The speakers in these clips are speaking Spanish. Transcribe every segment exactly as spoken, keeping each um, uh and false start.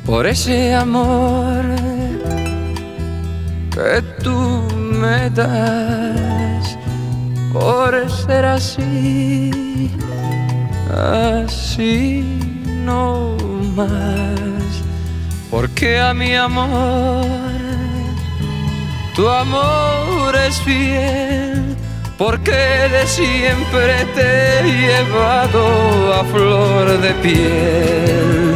por ese amor que tú me das, por ser así, así no más. Porque a mi amor, tu amor es fiel, porque de siempre te he llevado a flor de piel.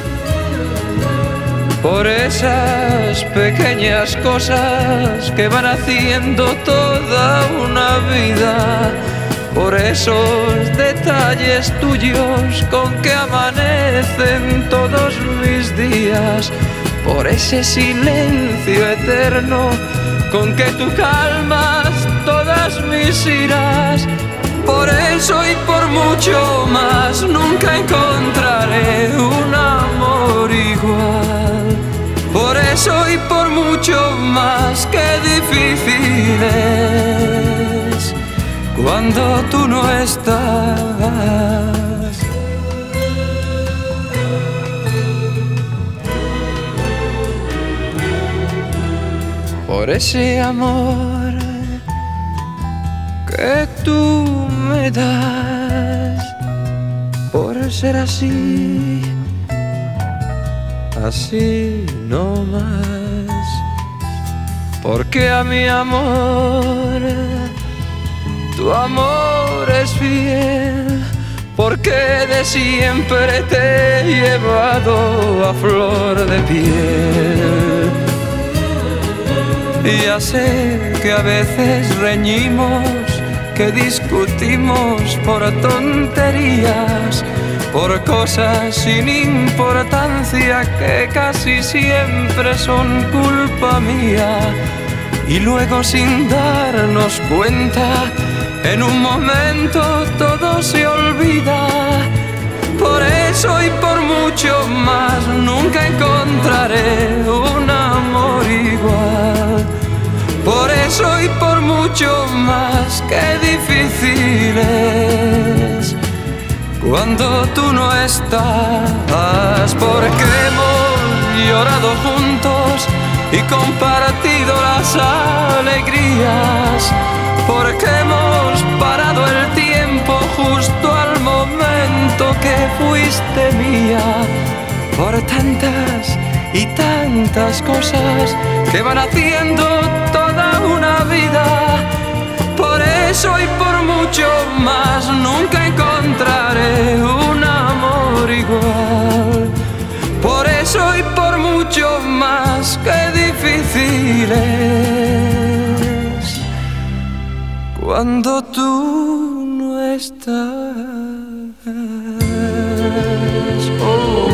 Por esas pequeñas cosas que van haciendo toda una vida, por esos detalles tuyos con que amanecen todos mis días, por ese silencio eterno con que tú calmas todas mis iras. Por eso y por mucho más nunca encontraré un amor igual. Por eso y por mucho más, qué difícil es cuando tú no estás. Por ese amor que tú me das, por ser así, así no más. Porque a mi amor, tu amor es fiel, porque de siempre te he llevado a flor de piel. Y ya sé que a veces reñimos, que discutimos por tonterías, por cosas sin importancia que casi siempre son culpa mía. Y luego sin darnos cuenta, en un momento todo se olvida. Por eso y por mucho más nunca encontraré un amor igual. Por eso y por mucho más, qué difícil es cuando tú no estás. Porque hemos llorado juntos y compartido las alegrías, porque hemos parado el tiempo justo al momento que fuiste mía. Por tantas y tantas cosas que van haciendo toda una vida. Por eso y por mucho más nunca encontraré un amor igual. Por eso y por mucho más, qué difícil es cuando tú no estás. Oh.